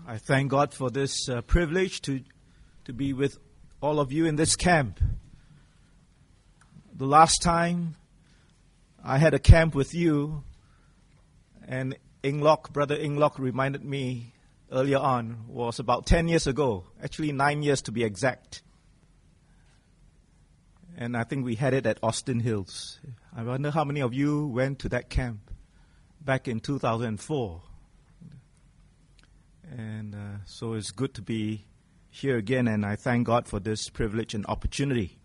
I thank God for this privilege to be with all of you in this camp. The last time I had a camp with you, and Brother Inglock reminded me earlier on, was about 10 years ago, actually 9 years to be exact. And I think we had it at Austin Hills. I wonder how many of you went to that camp back in 2004. And so it's good to be here again, and I thank God for this privilege and opportunity.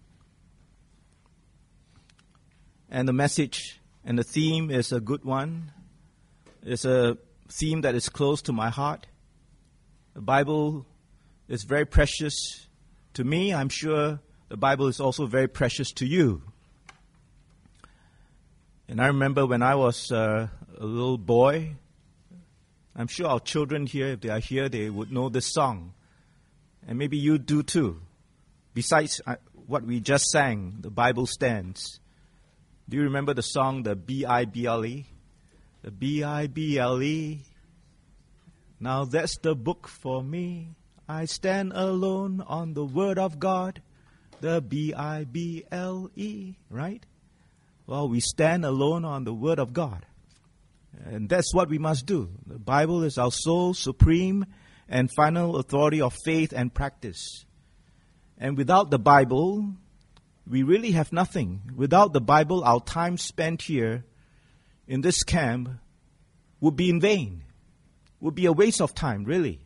And the message and the theme is a good one. It's a theme that is close to my heart. The Bible is very precious to me. I'm sure the Bible is also very precious to you. And I remember when I was a little boy, I'm sure our children here, if they are here, they would know this song. And maybe you do too. Besides what we just sang, The Bible Stands. Do you remember the song, the B-I-B-L-E? The B-I-B-L-E. Now that's the book for me. I stand alone on the Word of God. The B-I-B-L-E, right? Well, we stand alone on the Word of God. And that's what we must do. The Bible is our sole, supreme, and final authority of faith and practice. And without the Bible, we really have nothing. Without the Bible, our time spent here in this camp would be in vain. Would be a waste of time, really.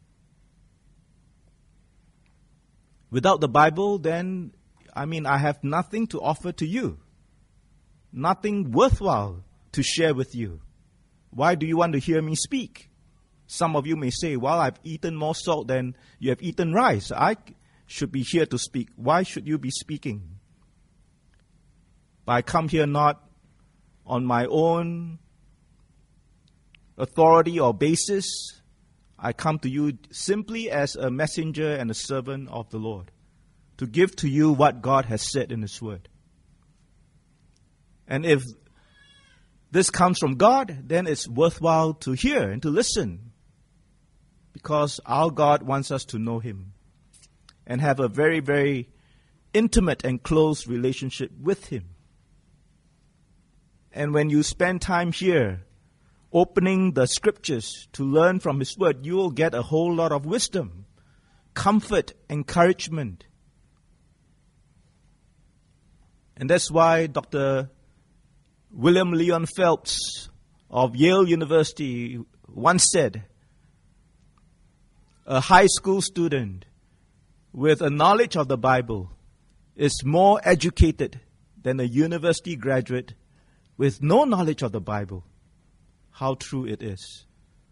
Without the Bible, then, I have nothing to offer to you. Nothing worthwhile to share with you. Why do you want to hear me speak? Some of you may say, well, I've eaten more salt than you have eaten rice. I should be here to speak. Why should you be speaking? But I come here not on my own authority or basis. I come to you simply as a messenger and a servant of the Lord to give to you what God has said in His Word. And if this comes from God, then it's worthwhile to hear and to listen, because our God wants us to know Him and have a very, very intimate and close relationship with Him. And when you spend time here opening the Scriptures to learn from His Word, you will get a whole lot of wisdom, comfort, encouragement. And that's why Dr. William Leon Phelps of Yale University once said, a high school student with a knowledge of the Bible is more educated than a university graduate with no knowledge of the Bible. How true it is.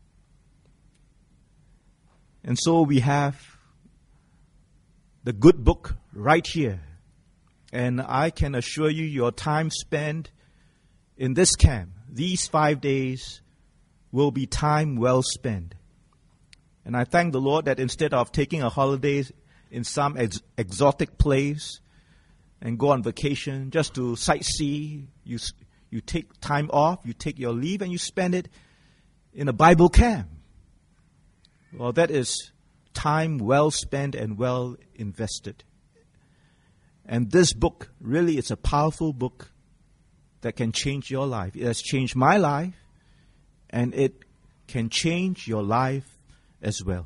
And so we have the good book right here. And I can assure you, your time spent in this camp, these 5 days, will be time well spent. And I thank the Lord that instead of taking a holiday in some exotic place and go on vacation just to sightsee, you take time off, you take your leave, and you spend it in a Bible camp. Well, that is time well spent and well invested. And this book really is a powerful book that can change your life. It has changed my life, and it can change your life as well.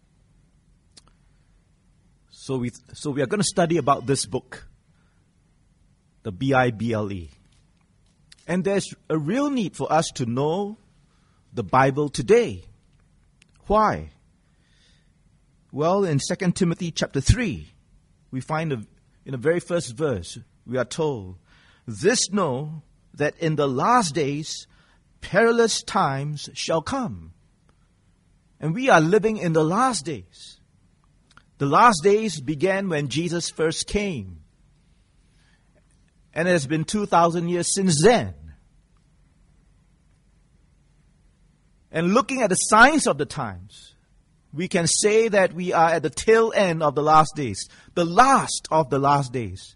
So we are going to study about this book, the Bible. And there's a real need for us to know the Bible today. Why? Well, in 2 Timothy chapter 3, we find in the very first verse, we are told, "This know that in the last days perilous times shall come." And we are living in the last days. The last days began when Jesus first came. And it has been 2,000 years since then. And looking at the signs of the times, we can say that we are at the tail end of the last days. The last of the last days.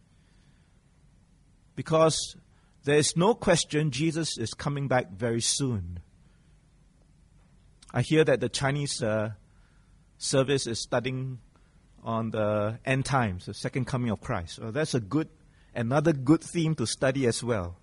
Because there is no question Jesus is coming back very soon. I hear that the Chinese service is studying on the end times, the second coming of Christ. So that's another good theme to study as well.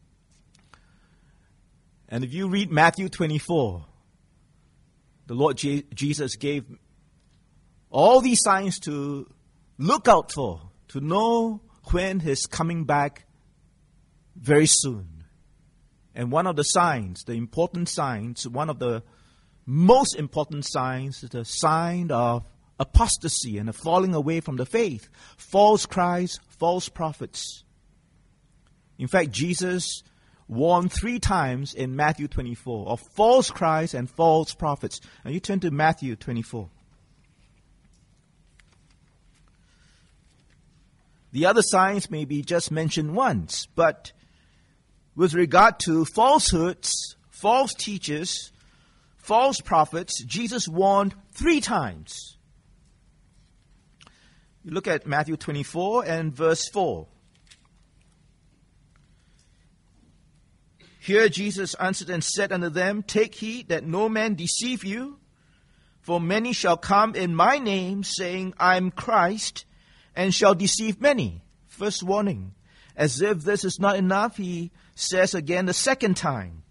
And if you read Matthew 24, the Lord Jesus gave all these signs to look out for, to know when He's coming back very soon. And one of the signs, the important signs, one of the most important signs is the sign of apostasy and a falling away from the faith. False Christs, false prophets. In fact, Jesus warned 3 times in Matthew 24 of false Christs and false prophets. Now you turn to Matthew 24. The other signs may be just mentioned once, but with regard to falsehoods, false teachers, false prophets, Jesus warned 3 times. You look at Matthew 24 and verse 4. Here Jesus answered and said unto them, Take heed that no man deceive you, for many shall come in my name, saying, I am Christ, and shall deceive many. First warning. As if this is not enough, he says again the second time.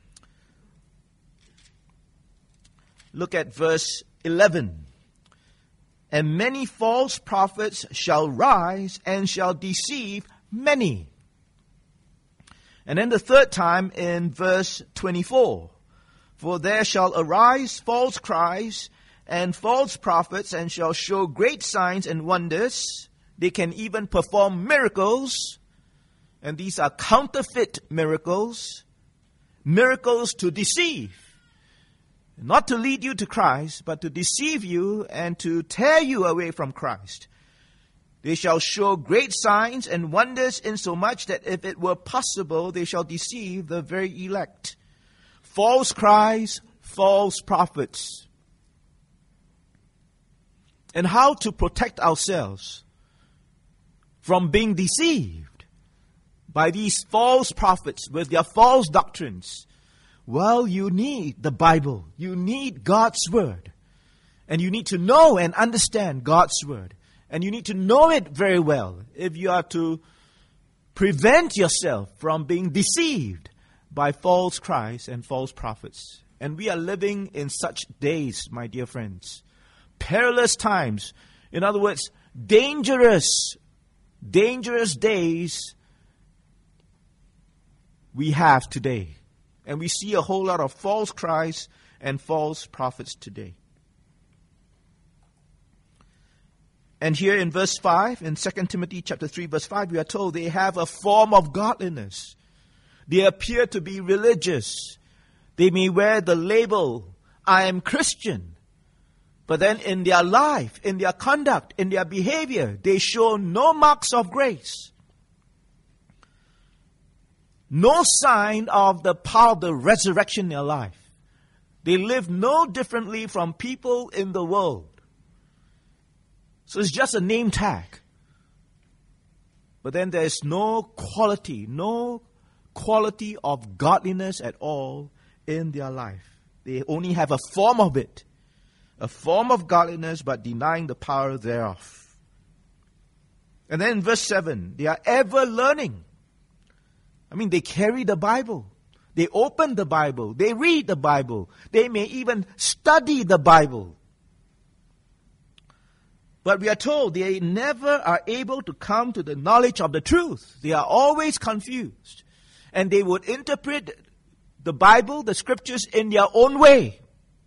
Look at verse 11. And many false prophets shall rise and shall deceive many. And then the third time in verse 24. For there shall arise false Christs and false prophets, and shall show great signs and wonders. They can even perform miracles. And these are counterfeit miracles. Miracles to deceive. Not to lead you to Christ, but to deceive you and to tear you away from Christ. They shall show great signs and wonders, insomuch that if it were possible, they shall deceive the very elect. False Christs, false prophets. And how to protect ourselves from being deceived by these false prophets with their false doctrines? Well, you need the Bible. You need God's Word. And you need to know and understand God's Word. And you need to know it very well if you are to prevent yourself from being deceived by false Christs and false prophets. And we are living in such days, my dear friends. Perilous times. In other words, dangerous days we have today. And we see a whole lot of false Christs and false prophets today. And here in verse 5, in 2 Timothy chapter 3, verse 5, we are told they have a form of godliness. They appear to be religious. They may wear the label, I am Christian. But then in their life, in their conduct, in their behavior, they show no marks of grace. No sign of the power of the resurrection in their life. They live no differently from people in the world. So it's just a name tag. But then there is no quality of godliness at all in their life. They only have a form of it. A form of godliness, but denying the power thereof. And then in verse 7, they are ever learning. I mean, they carry the Bible. They open the Bible. They read the Bible. They may even study the Bible. But we are told they never are able to come to the knowledge of the truth. They are always confused. And they would interpret the Bible, the Scriptures, in their own way.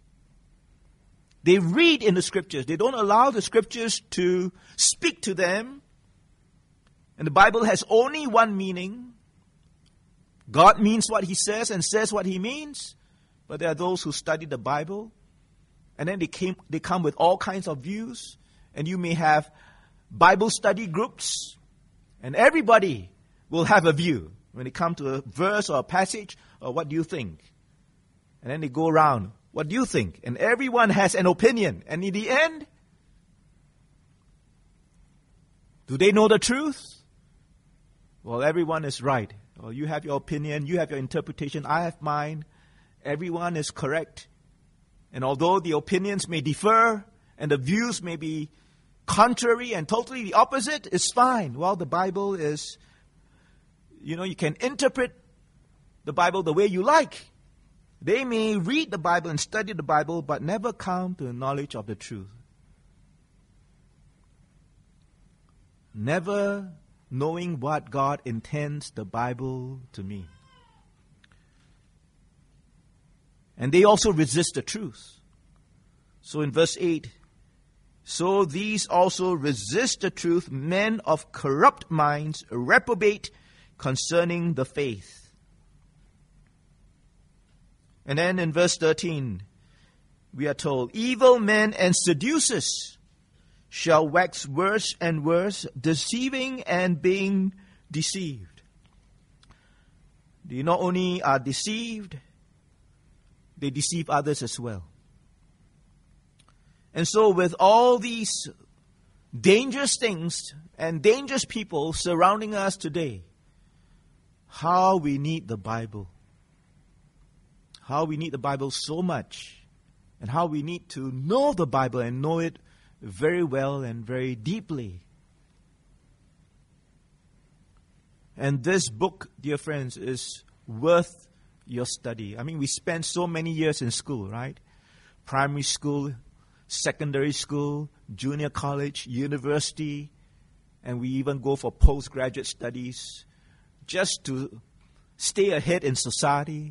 They read in the Scriptures. They don't allow the Scriptures to speak to them. And the Bible has only one meaning. God means what He says and says what He means. But there are those who study the Bible. And then they come with all kinds of views. And you may have Bible study groups. And everybody will have a view when it comes to a verse or a passage. Or what do you think? And then they go around. What do you think? And everyone has an opinion. And in the end, do they know the truth? Well, everyone is right. Well, you have your opinion. You have your interpretation. I have mine. Everyone is correct. And although the opinions may differ, and the views may be contrary and totally the opposite, it's fine. Well, the Bible is, you can interpret the Bible the way you like. They may read the Bible and study the Bible, but never come to the knowledge of the truth. Never knowing what God intends the Bible to mean. And they also resist the truth. So in verse 8, so these also resist the truth, men of corrupt minds, reprobate concerning the faith. And then in verse 13, we are told, evil men and seducers shall wax worse and worse, deceiving and being deceived. They not only are deceived, they deceive others as well. And so with all these dangerous things and dangerous people surrounding us today, how we need the Bible. How we need the Bible so much. And how we need to know the Bible and know it very well and very deeply. And this book, dear friends, is worth your study. I mean, we spend so many years in school, right? Primary school, secondary school, junior college, university, and we even go for postgraduate studies just to stay ahead in society,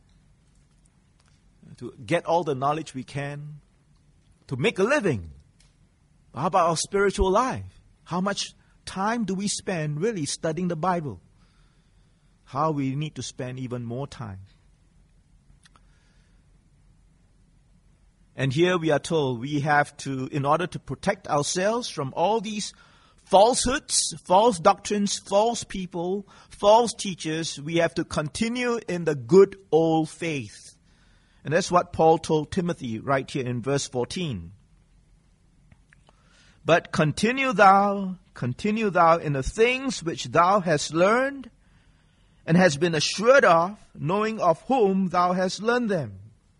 to get all the knowledge we can, to make a living. How about our spiritual life? How much time do we spend really studying the Bible? How we need to spend even more time. And here we are told we have to, in order to protect ourselves from all these falsehoods, false doctrines, false people, false teachers, we have to continue in the good old faith. And that's what Paul told Timothy right here in verse 14. But continue thou in the things which thou hast learned and hast been assured of, knowing of whom thou hast learned them.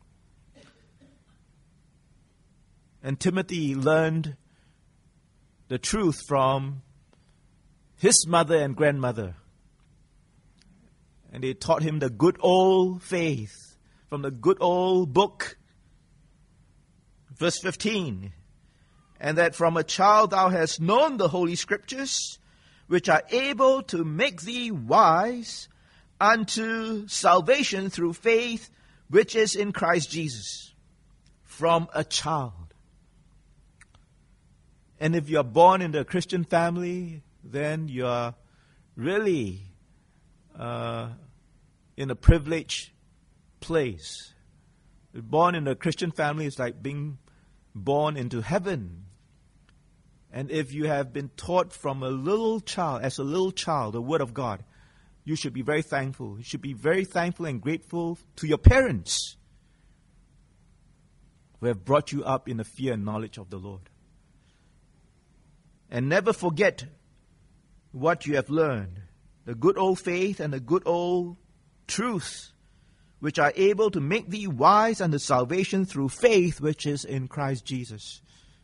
And Timothy learned the truth from his mother and grandmother. And they taught him the good old faith from the good old book. Verse 15. And that from a child thou hast known the Holy Scriptures, which are able to make thee wise unto salvation through faith, which is in Christ Jesus. From a child. And if you are born in a Christian family, then you are really in a privileged place. Born in a Christian family is like being born into heaven. And if you have been taught from a little child, as a little child, the Word of God, you should be very thankful. You should be very thankful and grateful to your parents who have brought you up in the fear and knowledge of the Lord. And never forget what you have learned, the good old faith and the good old truth, which are able to make thee wise unto salvation through faith, which is in Christ Jesus.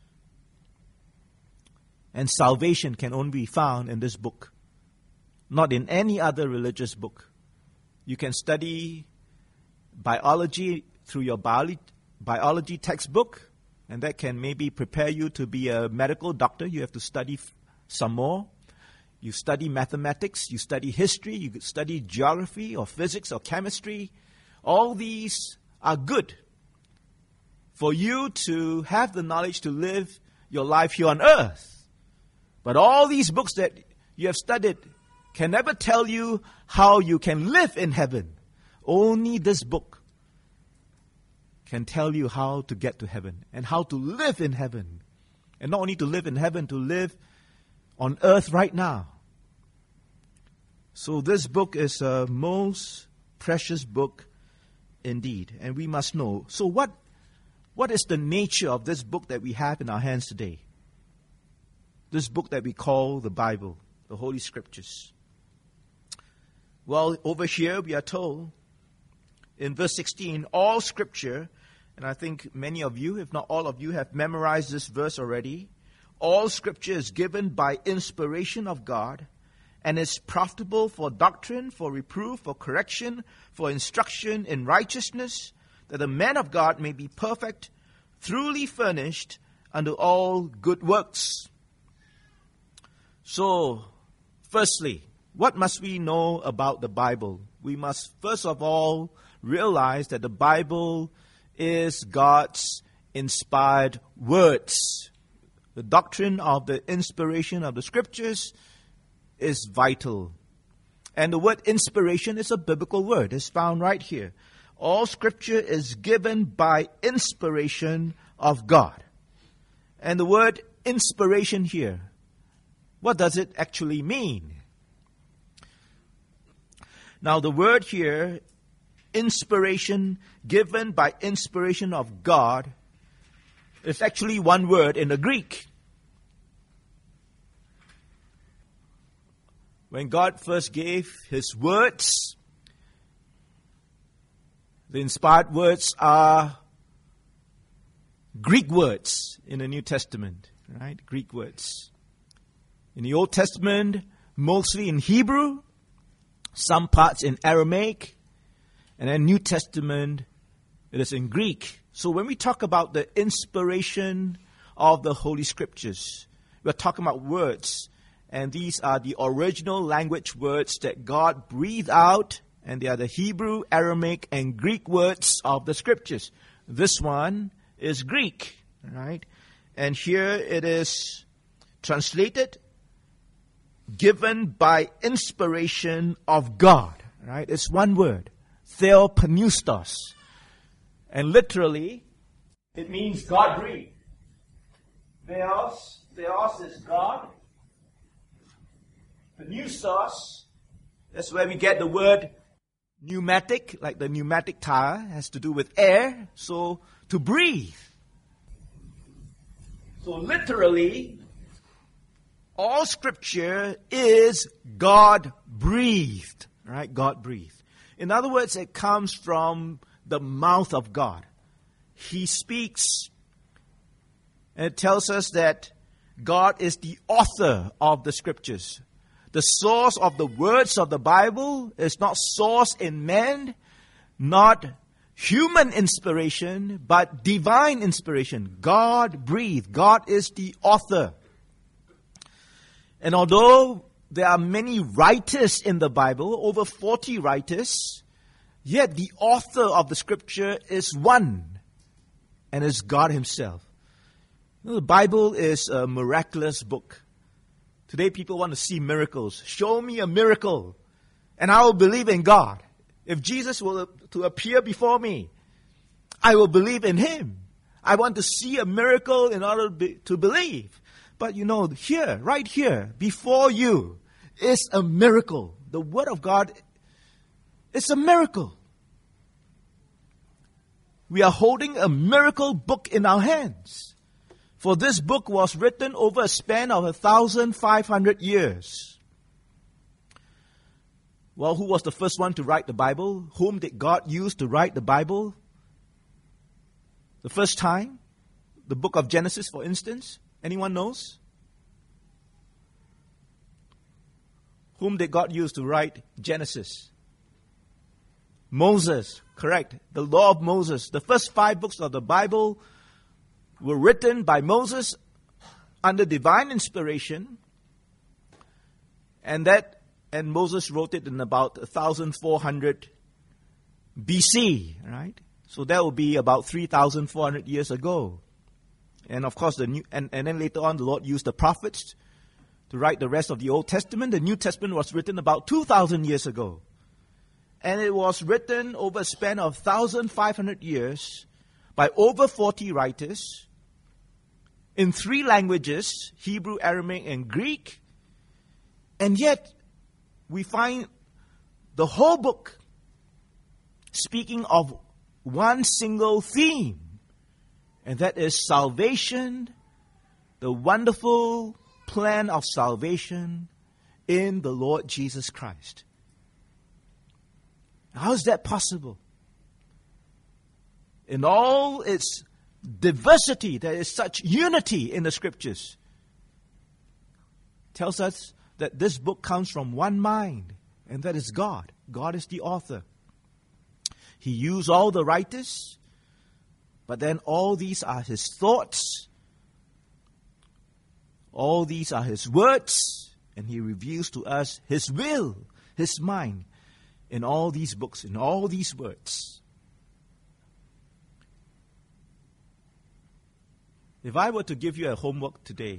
And salvation can only be found in this book, not in any other religious book. You can study biology through your biology textbook, and that can maybe prepare you to be a medical doctor. You have to study some more. You study mathematics, you study history, you study geography or physics or chemistry. All these are good for you to have the knowledge to live your life here on earth. But all these books that you have studied can never tell you how you can live in heaven. Only this book can tell you how to get to heaven and how to live in heaven. And not only to live in heaven, to live on earth right now. So this book is a most precious book indeed. And we must know. So what is the nature of this book that we have in our hands today? This book that we call the Bible, the Holy Scriptures. Well, over here we are told in verse 16, all Scripture And I think many of you, if not all of you, have memorized this verse already. All Scripture is given by inspiration of God and is profitable for doctrine, for reproof, for correction, for instruction in righteousness, that the man of God may be perfect, truly furnished unto all good works. So, firstly, what must we know about the Bible? We must first of all realize that the Bible is God's inspired words. The doctrine of the inspiration of the Scriptures is vital. And the word inspiration is a biblical word. It's found right here. All Scripture is given by inspiration of God. And the word inspiration here, what does it actually mean? Now the word here, inspiration, given by inspiration of God, is actually one word in the Greek. When God first gave His words, the inspired words are Greek words in the New Testament, right? Greek words. In the Old Testament, mostly in Hebrew, some parts in Aramaic, and then New Testament, it is in Greek. So when we talk about the inspiration of the Holy Scriptures, we're talking about words. And these are the original language words that God breathed out, and they are the Hebrew, Aramaic, and Greek words of the Scriptures. This one is Greek, right? And here it is translated, given by inspiration of God, right? It's one word, theopneustos. And literally, it means God breathed. Theos is God. Pneustos, that's where we get the word pneumatic, like the pneumatic tire, has to do with air, so to breathe. So literally, all Scripture is God-breathed, right? God-breathed. In other words, it comes from the mouth of God. He speaks, and it tells us that God is the author of the Scriptures. The source of the words of the Bible is not sourced in man, not human inspiration, but divine inspiration. God breathed. God is the author. And although there are many writers in the Bible, over 40 writers, yet the author of the Scripture is one, and is God Himself. You know, the Bible is a miraculous book. Today people want to see miracles. Show me a miracle, and I will believe in God. If Jesus were to appear before me, I will believe in Him. I want to see a miracle in order to believe. But you know, here, right here, before you, is a miracle. The Word of God is a miracle. We are holding a miracle book in our hands. For this book was written over a span of 1,500 years. Well, who was the first one to write the Bible? Whom did God use to write the Bible? The first time? The book of Genesis, for instance? Anyone knows? Whom did God use to write Genesis? Moses, correct. The law of Moses. The first 5 books of the Bible were written by Moses under divine inspiration, and Moses wrote it in about 1,400 BC, right? So that will be about 3,400 years ago. And of course, and then later on, the Lord used the prophets to write the rest of the Old Testament. The New Testament was written about 2,000 years ago. And it was written over a span of 1,500 years by over 40 writers in 3 languages, Hebrew, Aramaic, and Greek. And yet, we find the whole book speaking of one single theme, and that is salvation, the wonderful plan of salvation in the Lord Jesus Christ. How is that possible? In all its diversity, there is such unity in the Scriptures. Tells us that this book comes from one mind, and that is God. God is the author. He used all the writers, but then all these are His thoughts. All these are His words, and He reveals to us His will, His mind, in all these books, in all these words. If I were to give you a homework today,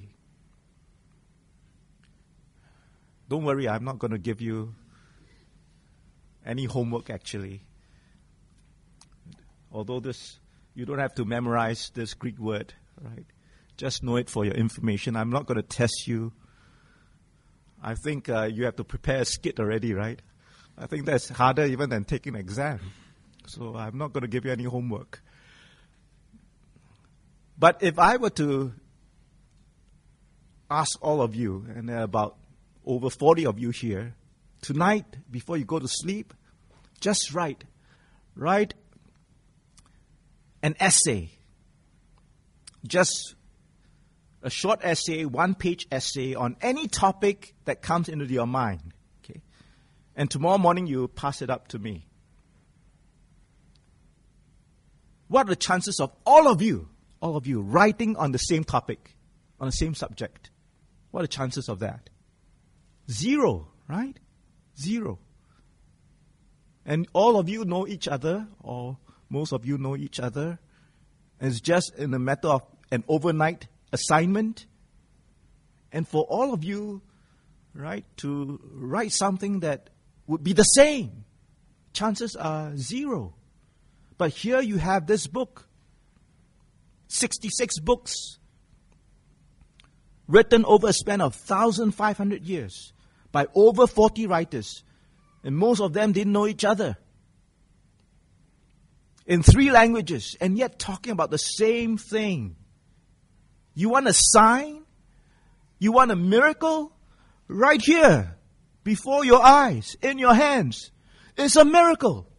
don't worry, I'm not going to give you any homework actually. Although you don't have to memorize this Greek word, right? Just know it for your information. I'm not going to test you. I think you have to prepare a skit already, right? I think that's harder even than taking an exam. So I'm not going to give you any homework. But if I were to ask all of you, and there are about over 40 of you here, tonight, before you go to sleep, just write an essay. Just a short essay, one-page essay on any topic that comes into your mind. Okay? And tomorrow morning you pass it up to me. What are the chances of all of you writing on the same topic, on the same subject? What are the chances of that? 0, right? 0. And all of you know each other, or most of you know each other. And it's just in a matter of an overnight assignment. And for all of you, right, to write something that would be the same, chances are 0. But here you have this book, 66 books, written over a span of 1,500 years by over 40 writers. And most of them didn't know each other. In 3 languages, and yet talking about the same thing. You want a sign? You want a miracle? Right here, before your eyes, in your hands. It's a miracle.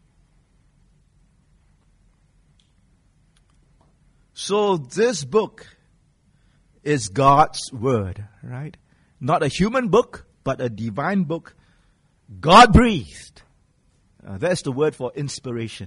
So this book is God's Word, right? Not a human book, but a divine book. God-breathed. That's the word for inspiration.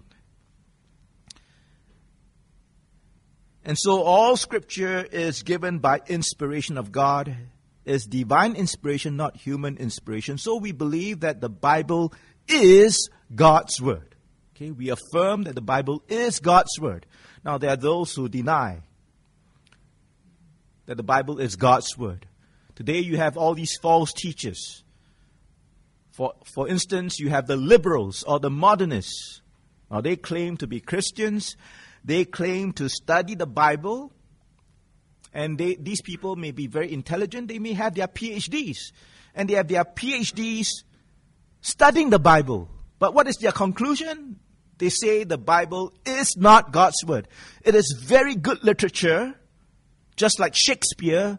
And so all Scripture is given by inspiration of God. It's divine inspiration, not human inspiration. So we believe that the Bible is God's Word. Okay, we affirm that the Bible is God's Word. Now there are those who deny that the Bible is God's Word. Today you have all these false teachers. For instance, you have the liberals or the modernists. Now they claim to be Christians. They claim to study the Bible. And these people may be very intelligent. They may have their PhDs. And they have their PhDs studying the Bible. But what is their conclusion? They say the Bible is not God's Word. It is very good literature, just like Shakespeare.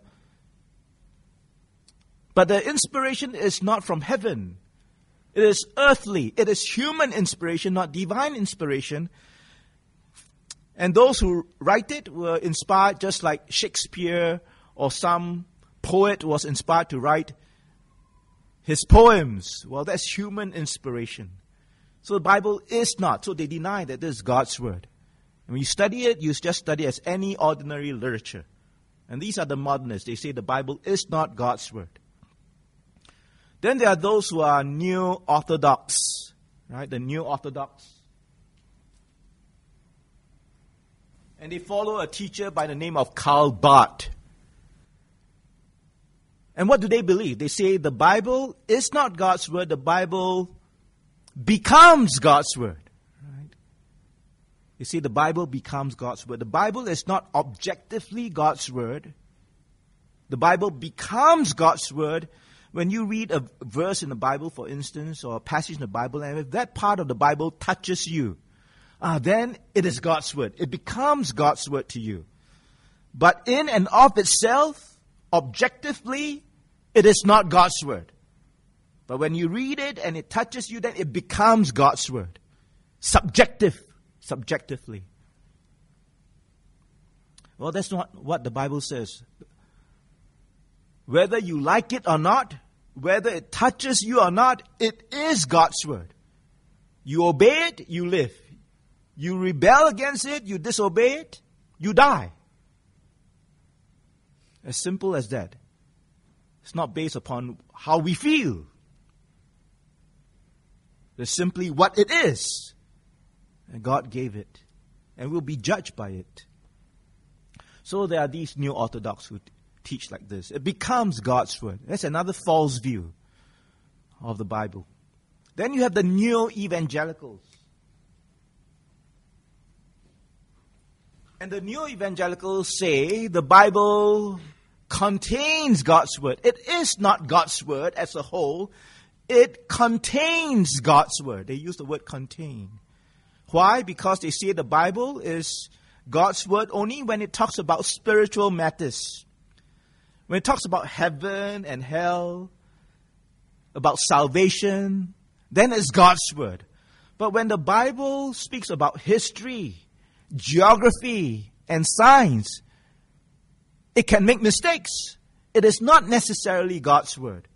But the inspiration is not from heaven. It is earthly. It is human inspiration, not divine inspiration. And those who write it were inspired just like Shakespeare or some poet was inspired to write his poems. Well, that's human inspiration. So the Bible is not. So they deny that this is God's Word. And when you study it, you just study it as any ordinary literature. And these are the modernists. They say the Bible is not God's Word. Then there are those who are New Orthodox, right? The New Orthodox. And they follow a teacher by the name of Karl Barth. And what do they believe? They say the Bible is not God's Word. The Bible becomes God's Word. Right? You see, the Bible becomes God's Word. The Bible is not objectively God's Word. The Bible becomes God's Word. When you read a verse in the Bible, for instance, or a passage in the Bible, and if that part of the Bible touches you, then it is God's Word. It becomes God's Word to you. But in and of itself, objectively, it is not God's Word. But when you read it and it touches you, then it becomes God's Word. Subjectively. Well, that's not what the Bible says. Whether you like it or not, whether it touches you or not, it is God's word. You obey it, you live. You rebel against it, you disobey it, you die. As simple as that. It's not based upon how we feel. It's simply what it is. And God gave it. And we'll be judged by it. So there are these New Orthodox who teach like this. It becomes God's word. That's another false view of the Bible. Then you have the Neo Evangelicals. And the Neo Evangelicals say the Bible contains God's word. It is not God's word as a whole. It contains God's word. They use the word contain. Why? Because they say the Bible is God's word only when it talks about spiritual matters. When it talks about heaven and hell, about salvation, then it's God's word. But when the Bible speaks about history, geography, and science, it can make mistakes. It is not necessarily God's word.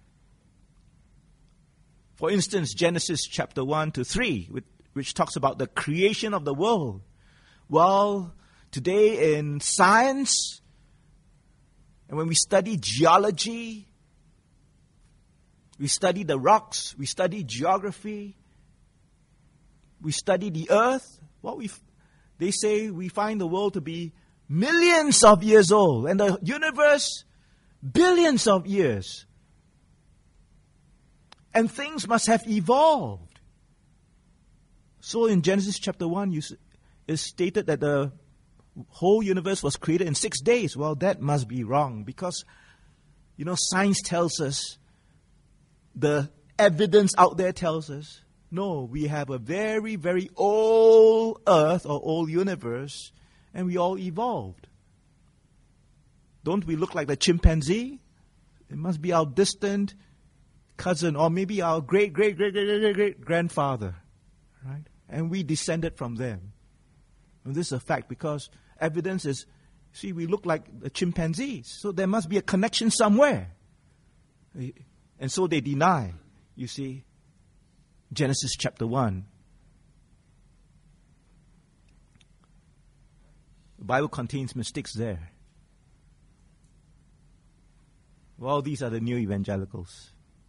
For instance, Genesis chapter 1 to 3, which talks about the creation of the world. Well, today in science, and when we study geology, we study the rocks, we study geography, we study the earth, they say we find the world to be millions of years old, and the universe billions of years. And things must have evolved. So in Genesis chapter 1, it's stated that the whole universe was created in 6 days. Well, that must be wrong because, science tells us, the evidence out there tells us, no, we have a very, very old earth or old universe, and we all evolved. Don't we look like the chimpanzee? It must be our distant cousin or maybe our great-great-great-great-great-grandfather, right? And we descended from them. And this is a fact because evidence is, we look like the chimpanzees, so there must be a connection somewhere. And so they deny, Genesis chapter 1. The Bible contains mistakes there. Well, these are the New Evangelicals.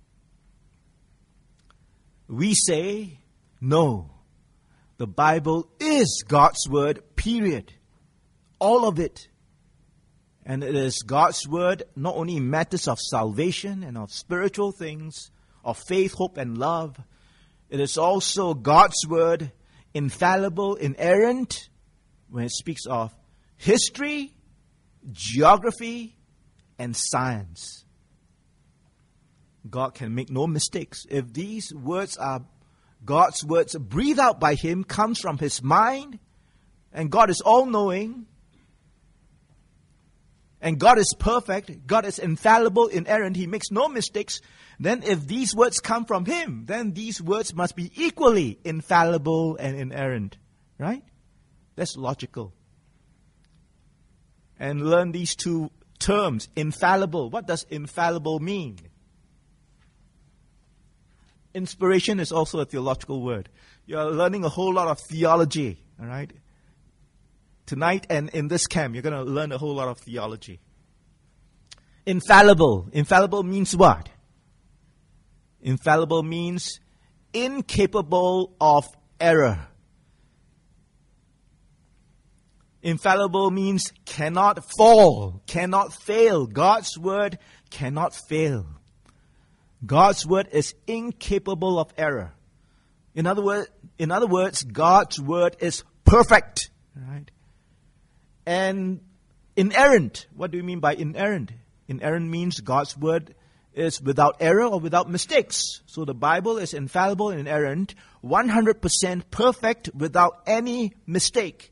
We say, no, the Bible is God's word, period. All of it. And it is God's word not only in matters of salvation and of spiritual things, of faith, hope, and love. It is also God's word, infallible, inerrant, when it speaks of history, geography, and science. God can make no mistakes. If these words are God's words breathed out by Him, comes from His mind, and God is all-knowing, and God is perfect, God is infallible, inerrant, He makes no mistakes, then if these words come from Him, then these words must be equally infallible and inerrant. Right? That's logical. And learn these two terms, infallible. What does infallible mean? Inspiration is also a theological word. You're learning a whole lot of theology, all right? Tonight and in this camp, you're going to learn a whole lot of theology. Infallible. Infallible means what? Infallible means incapable of error. Infallible means cannot fall, cannot fail. God's word cannot fail. God's word is incapable of error. In other words, God's word is perfect. Right? And inerrant. What do you mean by inerrant? Inerrant means God's word is without error or without mistakes. So the Bible is infallible and inerrant, 100% perfect without any mistake.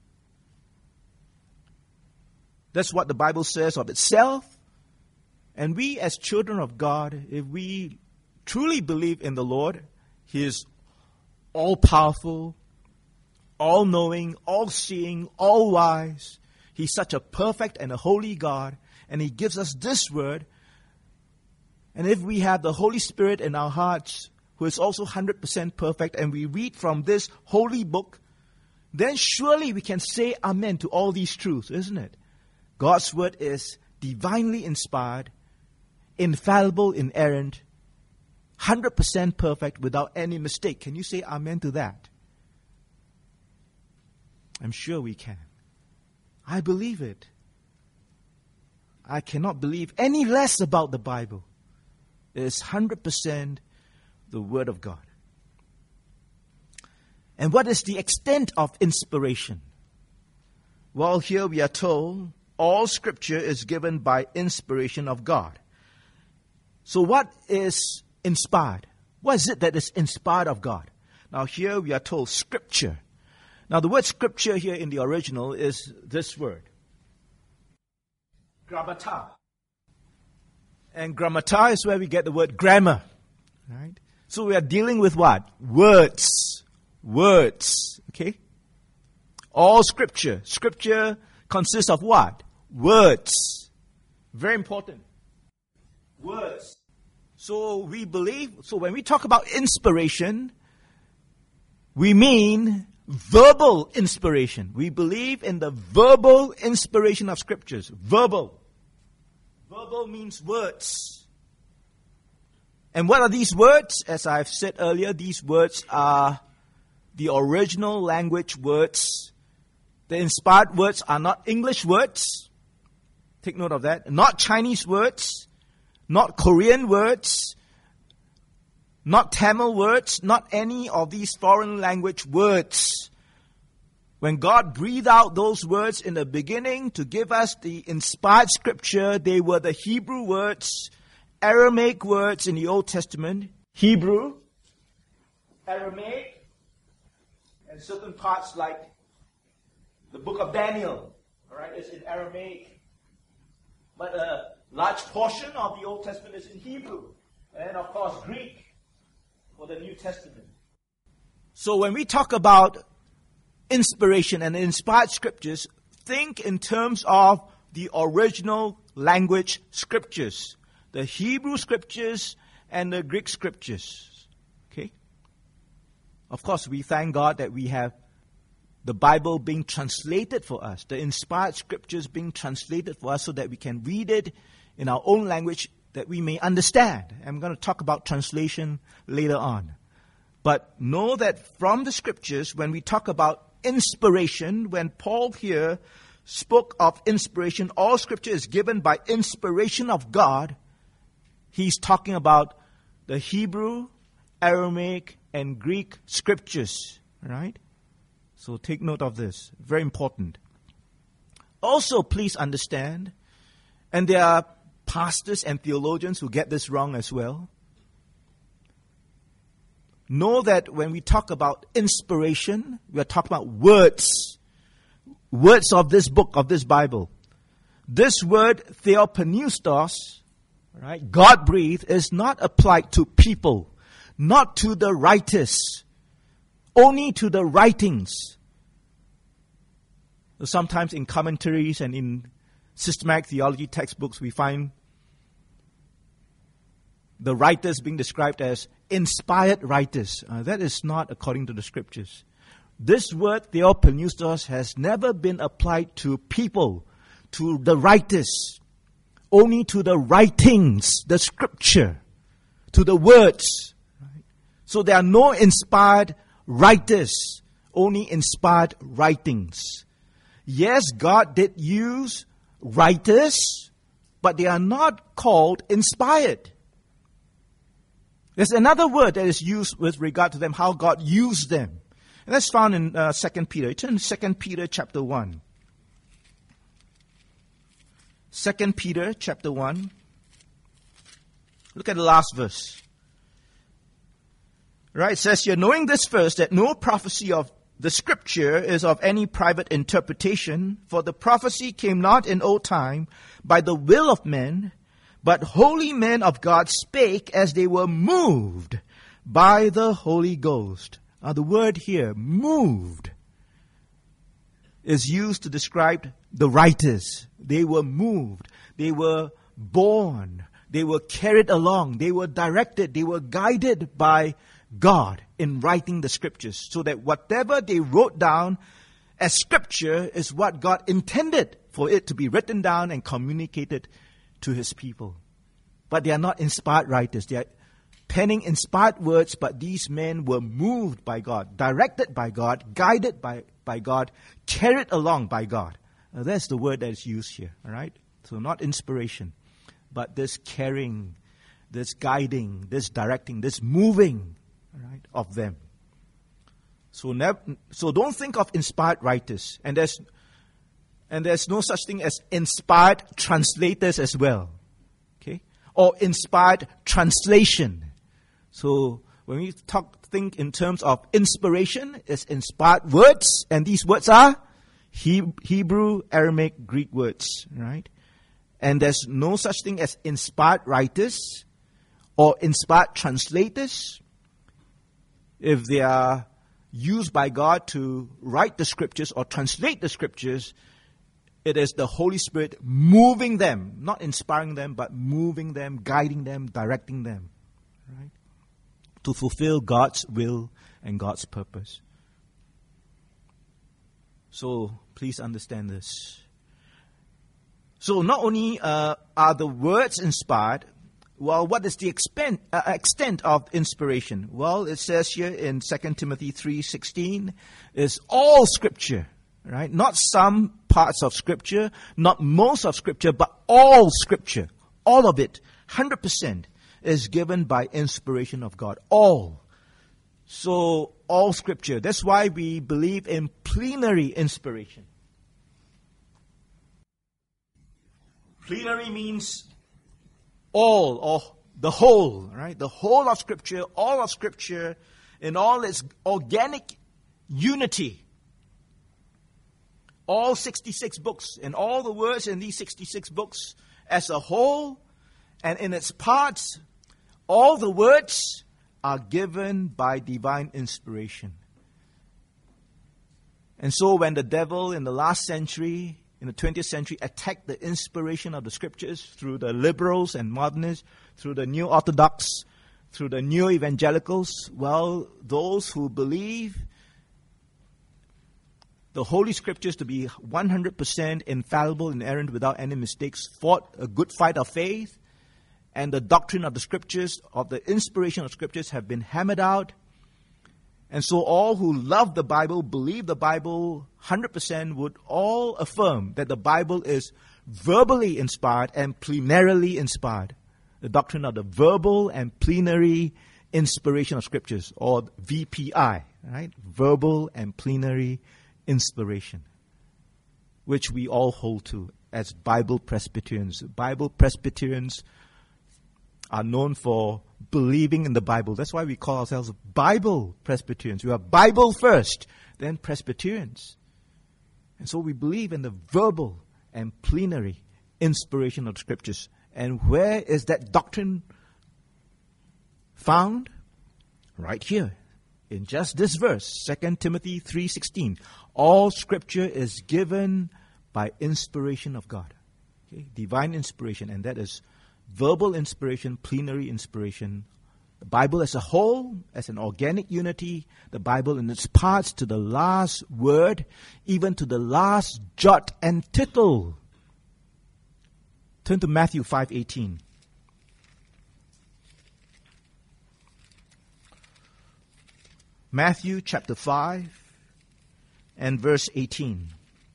That's what the Bible says of itself. And we as children of God, if we truly believe in the Lord, He is all-powerful, all-knowing, all-seeing, all-wise. He's such a perfect and a holy God, and He gives us this word. And if we have the Holy Spirit in our hearts, who is also 100% perfect, and we read from this holy book, then surely we can say amen to all these truths, isn't it? God's word is divinely inspired, infallible, inerrant, 100% perfect, without any mistake. Can you say amen to that? I'm sure we can. I believe it. I cannot believe any less about the Bible. It is 100% the Word of God. And what is the extent of inspiration? Well, here we are told all Scripture is given by inspiration of God. So what is inspired? What is it that is inspired of God? Now here we are told Scripture. Now the word Scripture here in the original is this word, grammata. And grammata is where we get the word grammar. Right? So we are dealing with what? Words. Words. Okay? All Scripture. Scripture consists of what? Words. Very important. Words. So we believe, so when we talk about inspiration, we mean verbal inspiration. We believe in the verbal inspiration of Scriptures. Verbal. Verbal means words. And what are these words? As I've said earlier, these words are the original language words. The inspired words are not English words. Take note of that. Not Chinese words. Not Korean words. Not Tamil words. Not any of these foreign language words. When God breathed out those words in the beginning to give us the inspired Scripture, they were the Hebrew words, Aramaic words in the Old Testament. Hebrew, Aramaic, and certain parts like the book of Daniel, all right, is in Aramaic. But a large portion of the Old Testament is in Hebrew. And of course Greek for the New Testament. So when we talk about inspiration and inspired Scriptures, think in terms of the original language Scriptures. The Hebrew Scriptures and the Greek Scriptures. Okay? Of course, we thank God that we have the Bible being translated for us, the inspired Scriptures being translated for us so that we can read it in our own language that we may understand. I'm going to talk about translation later on. But know that from the Scriptures, when we talk about inspiration, when Paul here spoke of inspiration, all Scripture is given by inspiration of God, he's talking about the Hebrew, Aramaic, and Greek Scriptures. Right? So take note of this. Very important. Also, please understand, and there are pastors and theologians who get this wrong as well. Know that when we talk about inspiration, we are talking about words. Words of this book, of this Bible. This word, theopneustos, right, God-breathed, is not applied to people, not to the writers, only to the writings. Sometimes in commentaries and in systematic theology textbooks, we find the writers being described as inspired writers. That is not according to the Scriptures. This word, theopneustos, has never been applied to people, to the writers, only to the writings, the Scripture, to the words. Right? So there are no inspired writers, only inspired writings. Yes, God did use writers, but they are not called inspired. There's another word that is used with regard to them, how God used them. And that's found in 2 Peter. Turn to 2 Peter chapter 1. 2 Peter chapter 1. Look at the last verse. Right, it says here, knowing this first, that no prophecy of the Scripture is of any private interpretation, for the prophecy came not in old time by the will of men, but holy men of God spake as they were moved by the Holy Ghost. Now the word here, moved, is used to describe the writers. They were moved. They were borne. They were carried along. They were directed. They were guided by God in writing the scriptures, so that whatever they wrote down as scripture is what God intended for it to be written down and communicated to his people. But they are not inspired writers. They are penning inspired words, but these men were moved by God, directed by God, guided by God, carried along by God. That's the word that is used here, all right? So not inspiration, but this carrying, this guiding, this directing, this moving, all right, of them. So don't think of inspired writers, and there's no such thing as inspired translators as well, okay? Or inspired translation. So when we think in terms of inspiration, it's inspired words, and these words are Hebrew, Aramaic, Greek words, right? And there's no such thing as inspired writers or inspired translators. If they are used by God to write the scriptures or translate the scriptures, it is the Holy Spirit moving them, not inspiring them, but moving them, guiding them, directing them, right? To fulfill God's will and God's purpose. So please understand this. So not only are the words inspired, well, what is the extent of inspiration? Well, it says here in 2 Timothy 3:16, is all Scripture, right? Not some parts of Scripture, not most of Scripture, but all Scripture, all of it, 100% is given by inspiration of God. All. So, all Scripture. That's why we believe in plenary inspiration. Plenary means all, or the whole, right? The whole of Scripture, all of Scripture, in all its organic unity. All 66 books, and all the words in these 66 books as a whole, and in its parts, all the words are given by divine inspiration. And so when the devil in the last century, in the 20th century, attacked the inspiration of the scriptures through the liberals and modernists, through the new orthodox, through the new evangelicals, well, those who believe the Holy Scriptures to be 100% infallible, inerrant, without any mistakes, fought a good fight of faith, and the doctrine of the Scriptures, of the inspiration of Scriptures, have been hammered out. And so all who love the Bible, believe the Bible 100%, would all affirm that the Bible is verbally inspired and plenarily inspired. The doctrine of the verbal and plenary inspiration of Scriptures, or VPI, right? Verbal and plenary inspiration, which we all hold to as Bible Presbyterians. Bible Presbyterians are known for believing in the Bible. That's why we call ourselves Bible Presbyterians. We are Bible first, then Presbyterians. And so we believe in the verbal and plenary inspiration of the Scriptures. And where is that doctrine found? Right here, in just this verse, 2 Timothy 3:16. All Scripture is given by inspiration of God. Okay? Divine inspiration, and that is verbal inspiration, plenary inspiration. The Bible as a whole, as an organic unity, the Bible in its parts, to the last word, even to the last jot and tittle. Turn to Matthew 5:18. Matthew chapter 5 and verse 18.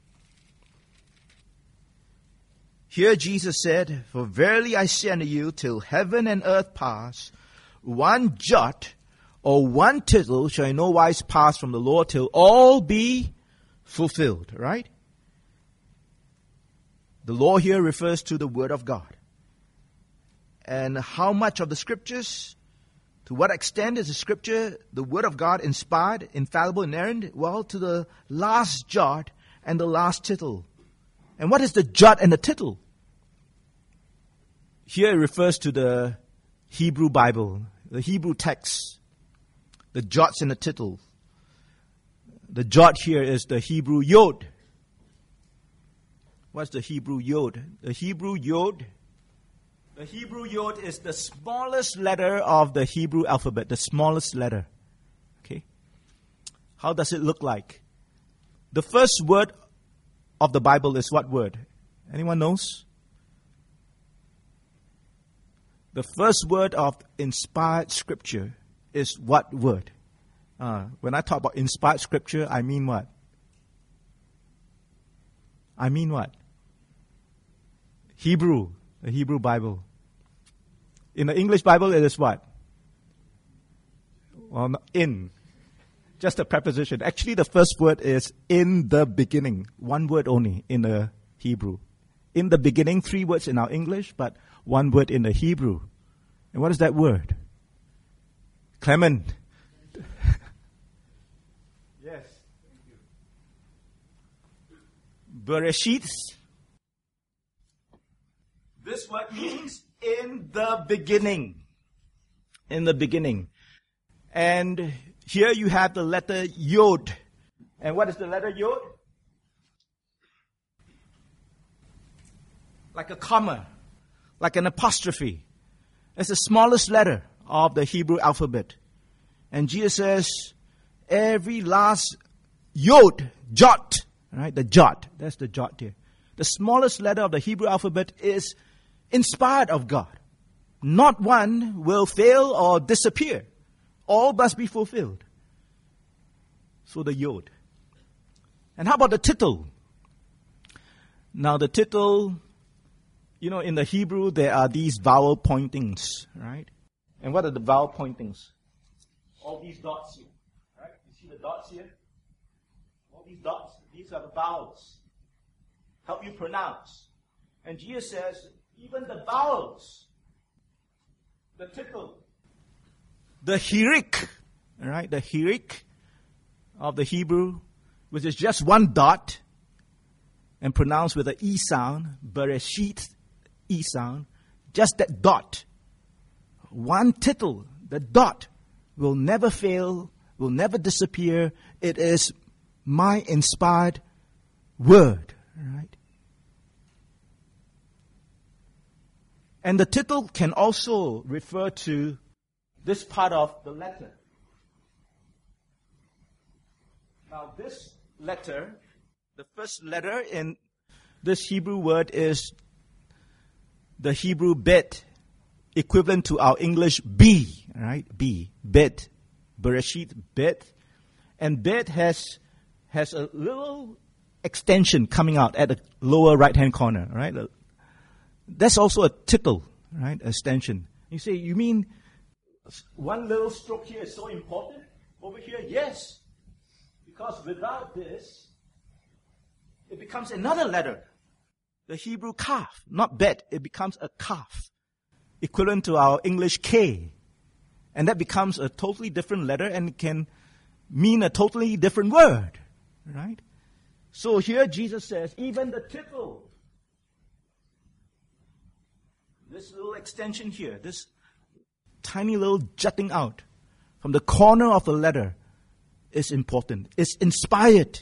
Here Jesus said, "For verily I say unto you, till heaven and earth pass, one jot or one tittle shall in no wise pass from the law till all be fulfilled." Right? The law here refers to the Word of God. And how much of the Scriptures, to what extent is the Scripture, the Word of God, inspired, infallible, inerrant? Well, to the last jot and the last tittle. And what is the jot and the tittle? Here it refers to the Hebrew Bible, the Hebrew text, the jots and the tittle. The jot here is the Hebrew yod. What's the Hebrew yod? The Hebrew yod is the smallest letter of the Hebrew alphabet, the smallest letter. Okay? How does it look like? The first word of the Bible is what word? Anyone knows? The first word of inspired scripture is what word? When I talk about inspired scripture, I mean what? Hebrew, the Hebrew Bible. In the English Bible, it is what? Well, in. Just a preposition. Actually, the first word is in the beginning. One word only in the Hebrew. In the beginning, 3 words in our English, but 1 word in the Hebrew. And what is that word? Clement. Yes. Thank you. Bereshit. This word means in the beginning. In the beginning. And here you have the letter Yod. And what is the letter Yod? Like a comma. Like an apostrophe. It's the smallest letter of the Hebrew alphabet. And Jesus says, every last Yod, jot. Right? The jot. That's the jot here. The smallest letter of the Hebrew alphabet is inspired of God. Not one will fail or disappear. All must be fulfilled. So the Yod. And how about the tittle? Now the tittle, in the Hebrew there are these vowel pointings, right? And what are the vowel pointings? All these dots here, right? You see the dots here? All these dots, these are the vowels. Help you pronounce. And Jesus says, even the vowels, the tittle, the hirik, right? The hirik of the Hebrew, which is just one dot and pronounced with an E sound, bereshit, E sound, just that dot. One tittle, the dot, will never fail, will never disappear. It is my inspired word, right? And the tittle can also refer to this part of the letter. Now this letter, the first letter in this Hebrew word is the Hebrew bet, equivalent to our English B, right? B, bet, Bereshit, bet. And bet has a little extension coming out at the lower right-hand corner, right? That's also a tittle, right? Extension. You say, you mean one little stroke here is so important? Over here, yes. Because without this, it becomes another letter. The Hebrew kaf, not bet, it becomes a kaf, equivalent to our English K. And that becomes a totally different letter and can mean a totally different word, right? So here Jesus says, even the tittle, this little extension here, this tiny little jutting out from the corner of the letter is important. It's inspired.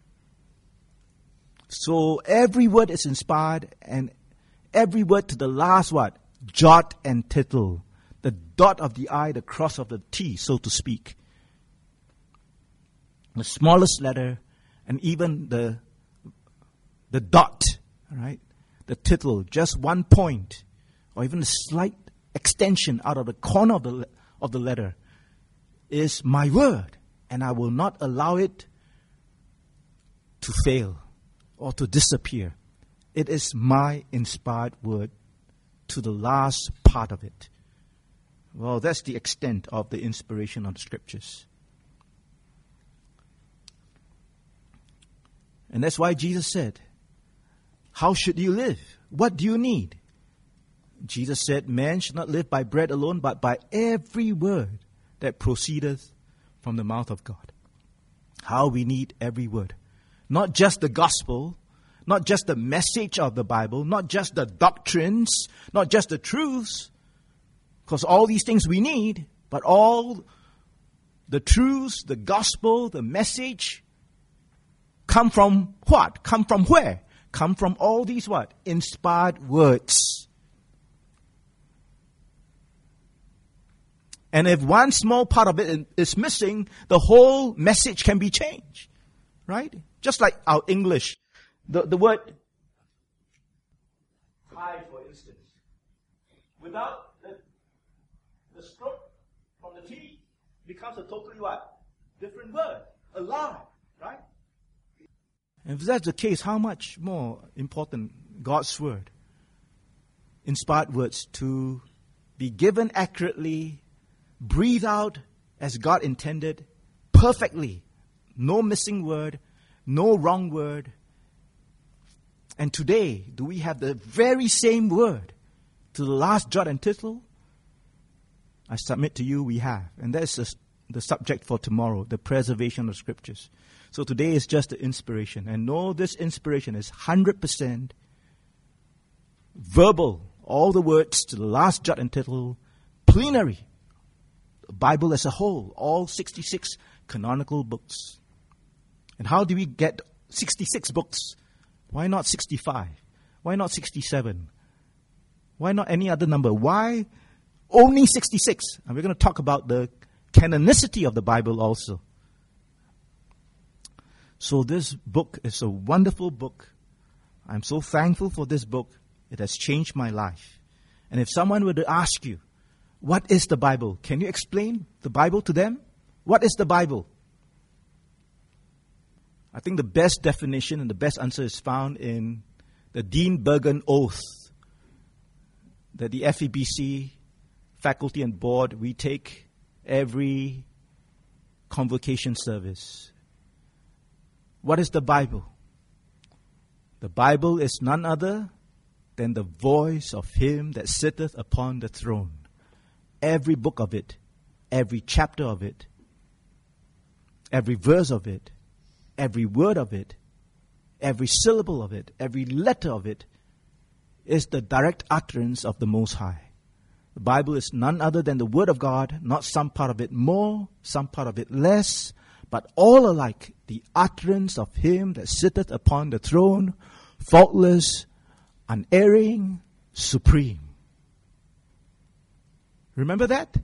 So every word is inspired, and every word to the last what? Jot and tittle. The dot of the I, the cross of the T, so to speak. The smallest letter, and even the dot, right? The tittle, just one point, or even a slight extension out of the corner of the letter, is my word, and I will not allow it to fail or to disappear. It is my inspired word to the last part of it. Well, that's the extent of the inspiration of the Scriptures. And that's why Jesus said, how should you live? What do you need? Jesus said, man should not live by bread alone, but by every word that proceedeth from the mouth of God. How we need every word. Not just the gospel, not just the message of the Bible, not just the doctrines, not just the truths, because all these things we need, but all the truths, the gospel, the message, come from what? Come from where? come from all these what? Inspired words. And if one small part of it is missing, the whole message can be changed. Right? Just like our English. The word high, for instance. Without the stroke from the T, becomes a totally what? Different word. Alive. Right? And if that's the case, how much more important God's word, inspired words, to be given accurately, breathe out as God intended, perfectly, no missing word, no wrong word. And today, do we have the very same word to the last jot and tittle? I submit to you, we have. And that's the subject for tomorrow, the preservation of Scriptures. So today is just the inspiration. And know this inspiration is 100% verbal. All the words to the last jot and tittle, plenary. The Bible as a whole, all 66 canonical books. And how do we get 66 books? Why not 65? Why not 67? Why not any other number? Why only 66? And we're going to talk about the canonicity of the Bible also. So this book is a wonderful book. I'm so thankful for this book. It has changed my life. And if someone were to ask you, what is the Bible? Can you explain the Bible to them? What is the Bible? I think the best definition and the best answer is found in the Dean Bergen Oath that the FEBC faculty and board, we take every convocation service. What is the Bible? The Bible is none other than the voice of him that sitteth upon the throne. Every book of it, every chapter of it, every verse of it, every word of it, every syllable of it, every letter of it is the direct utterance of the Most High. The Bible is none other than the Word of God, not some part of it more, some part of it less, but all alike the utterance of him that sitteth upon the throne, faultless, unerring, supreme. Remember that?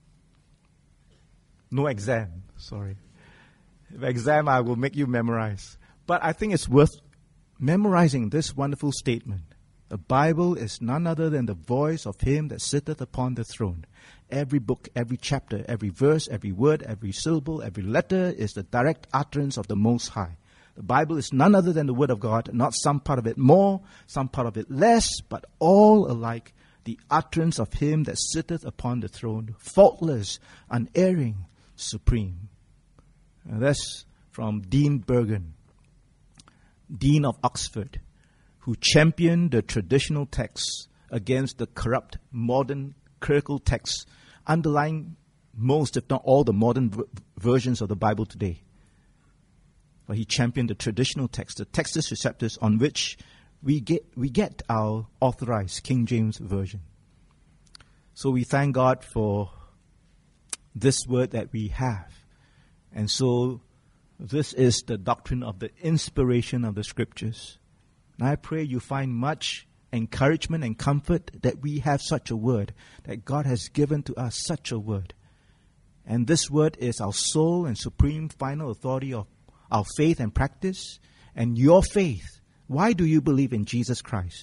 No exam, sorry. If exam, I will make you memorize. But I think it's worth memorizing this wonderful statement. The Bible is none other than the voice of him that sitteth upon the throne. Every book, every chapter, every verse, every word, every syllable, every letter is the direct utterance of the Most High. The Bible is none other than the Word of God, not some part of it more, some part of it less, but all alike the utterance of him that sitteth upon the throne, faultless, unerring, supreme. And that's from Dean Bergen, Dean of Oxford, who championed the traditional texts against the corrupt modern clerical texts underlying most, if not all, the modern versions of the Bible today. But he championed the traditional text, the Textus Receptus, on which we get our authorized King James Version. So we thank God for this word that we have. And so this is the doctrine of the inspiration of the Scriptures. And I pray you find much encouragement and comfort that we have such a word, that God has given to us such a word. And this word is our sole and supreme final authority of our faith and practice. And your faith, why do you believe in Jesus Christ?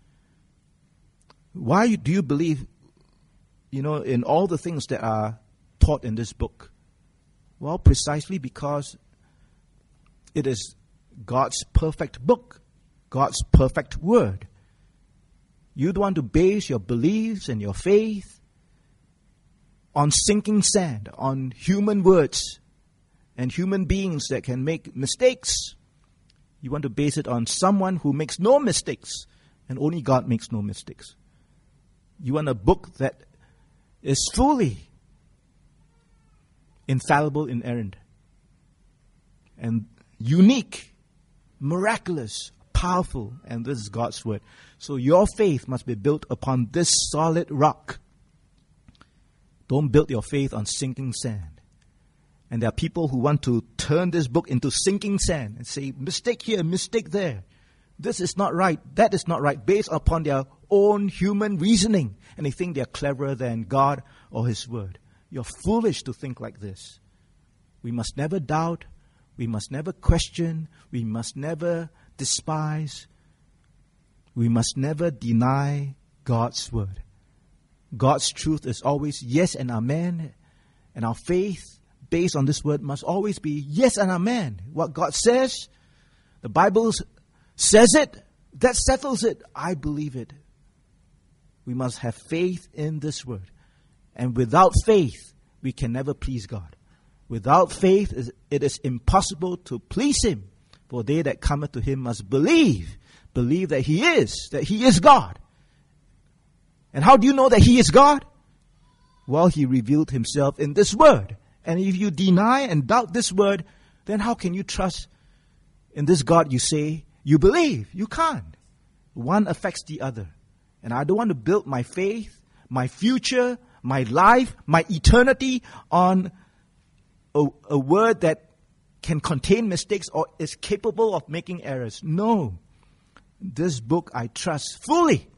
Why do you believe, in all the things that are taught in this book? Well, precisely because it is God's perfect book, God's perfect word. You don't want to base your beliefs and your faith on sinking sand, on human words and human beings that can make mistakes. You want to base it on someone who makes no mistakes, and only God makes no mistakes. You want a book that is fully infallible, inerrant, and unique, miraculous, powerful, and this is God's word. So your faith must be built upon this solid rock. Don't build your faith on sinking sand. And there are people who want to turn this book into sinking sand and say, mistake here, mistake there. this is not right, that is not right, based upon their own human reasoning. And they think they're cleverer than God or His Word. You're foolish to think like this. We must never doubt. We must never question. We must never despise. We must never deny God's Word. God's truth is always yes and amen. And our faith based on this Word must always be yes and amen. What God says, the Bible says it, that settles it. I believe it. We must have faith in this Word. And without faith, we can never please God. Without faith, it is impossible to please Him. For they that cometh to Him must believe that He is God. And how do you know that He is God? Well, He revealed Himself in this Word. And if you deny and doubt this Word, then how can you trust in this God you say you believe? You can't. One affects the other. And I don't want to build my faith, my future, my life, my eternity on a word that can contain mistakes or is capable of making errors. No. This book I trust fully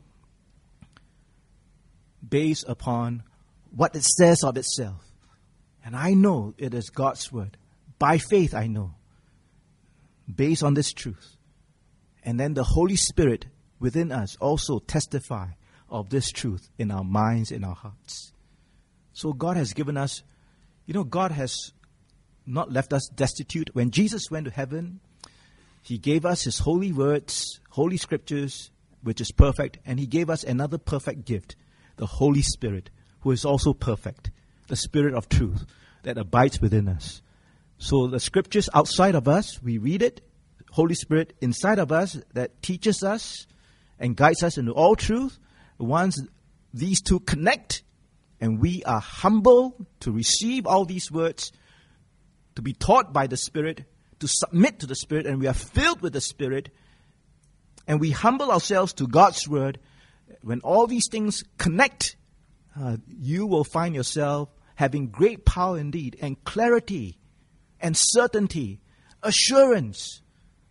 based upon what it says of itself. And I know it is God's Word. By faith I know. Based on this truth. And then the Holy Spirit within us also testify of this truth in our minds, in our hearts. So God has given us, God has not left us destitute. When Jesus went to heaven, He gave us His holy words, holy scriptures, which is perfect, and He gave us another perfect gift, the Holy Spirit, who is also perfect, the Spirit of truth that abides within us. So the scriptures outside of us, we read it, Holy Spirit inside of us that teaches us and guides us into all truth. Once these two connect and we are humble to receive all these words, to be taught by the Spirit, to submit to the Spirit, and we are filled with the Spirit, and we humble ourselves to God's Word, when all these things connect, you will find yourself having great power indeed, and clarity, and certainty, assurance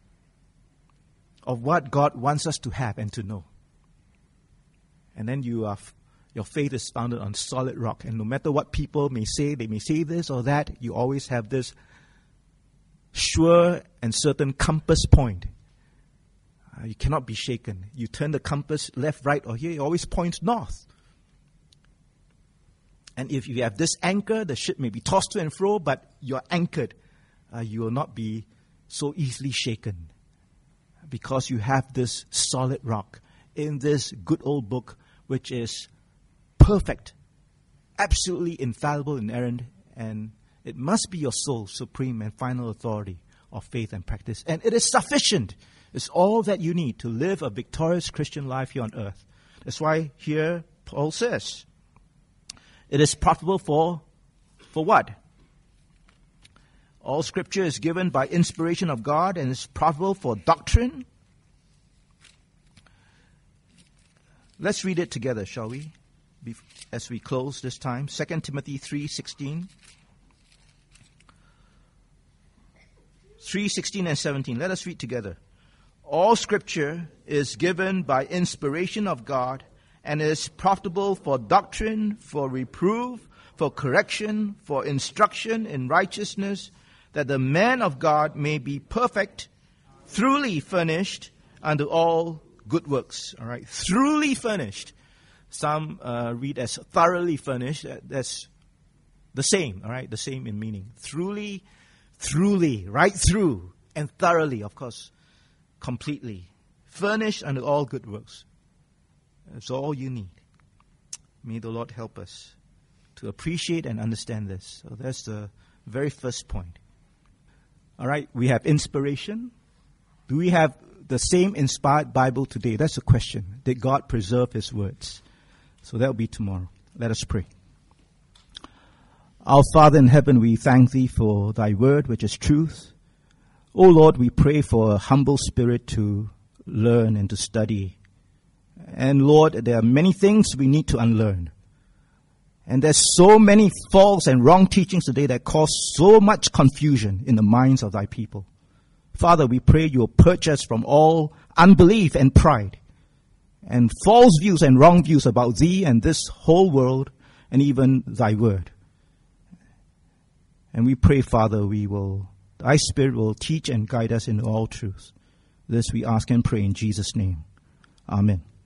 of what God wants us to have and to know. And then your faith is founded on solid rock. And no matter what people may say, they may say this or that, you always have this sure and certain compass point. You cannot be shaken. You turn the compass left, right, or here, it always points north. And if you have this anchor, the ship may be tossed to and fro, but you're anchored. You will not be so easily shaken because you have this solid rock in this good old book, which is perfect, absolutely infallible, inerrant, and it must be your soul's supreme and final authority of faith and practice. And it is sufficient. It's all that you need to live a victorious Christian life here on earth. That's why here Paul says, it is profitable for what? All Scripture is given by inspiration of God and is profitable for doctrine. Let's read it together, shall we? As we close this time. 2 Timothy 3:16. 3:16 and 17. Let us read together. All Scripture is given by inspiration of God and is profitable for doctrine, for reproof, for correction, for instruction in righteousness, that the man of God may be perfect, thoroughly furnished unto all good works. All right, thoroughly furnished. Some read as thoroughly furnished. That's the same. All right, the same in meaning. Thoroughly, right through, and thoroughly, of course, completely furnished unto all good works. That's all you need. May the Lord help us to appreciate and understand this. So that's the very first point. All right, we have inspiration. Do we have the same inspired Bible today? That's the question. Did God preserve His words? So that will be tomorrow. Let us pray. Our Father in heaven, we thank Thee for Thy word, which is truth. O Lord, we pray for a humble spirit to learn and to study. And Lord, there are many things we need to unlearn. And there's so many false and wrong teachings today that cause so much confusion in the minds of Thy people. Father, we pray You will purge us from all unbelief and pride, and false views and wrong views about thee and this whole world and even thy word. And we pray, Father, thy Spirit will teach and guide us in all truth. This we ask and pray in Jesus' name. Amen.